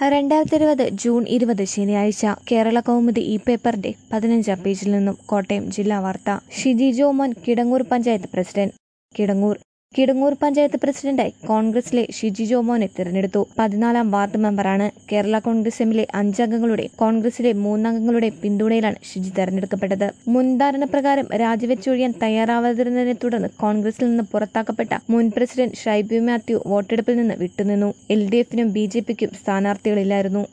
2020 June 20 ശനിയാഴ്ച കേരള കൗമുദി ഈ പേപ്പറിന്റെ 15 പേജിൽ നിന്നും കോട്ടയം ജില്ലാ വാർത്ത. ഷിജി ജോമോൻ കിടങ്ങൂർ പഞ്ചായത്ത് പ്രസിഡന്റ്. കിടങ്ങൂർ പഞ്ചായത്ത് പ്രസിഡന്റായി കോൺഗ്രസിലെ ഷിജി ജോമോനെ തിരഞ്ഞെടുത്തു. 14-ാം വാർഡ് മെമ്പറാണ്. കേരള കോൺഗ്രസ് എമ്മിലെ 5 അംഗങ്ങളുടെ കോൺഗ്രസിലെ 3 അംഗങ്ങളുടെ പിന്തുണയിലാണ് ഷിജി തെരഞ്ഞെടുക്കപ്പെട്ടത്. മുൻധാരണ പ്രകാരം രാജിവെച്ചൊഴിയാൻ തയ്യാറാവാതിരുന്നതിനെ തുടർന്ന് കോൺഗ്രസിൽ നിന്ന് പുറത്താക്കപ്പെട്ട മുൻ പ്രസിഡന്റ് ഷൈബു മാത്യു വോട്ടെടുപ്പിൽ നിന്ന് വിട്ടുനിന്നു. LDF-നും BJP-ക്കും സ്ഥാനാർത്ഥികളില്ലായിരുന്നു.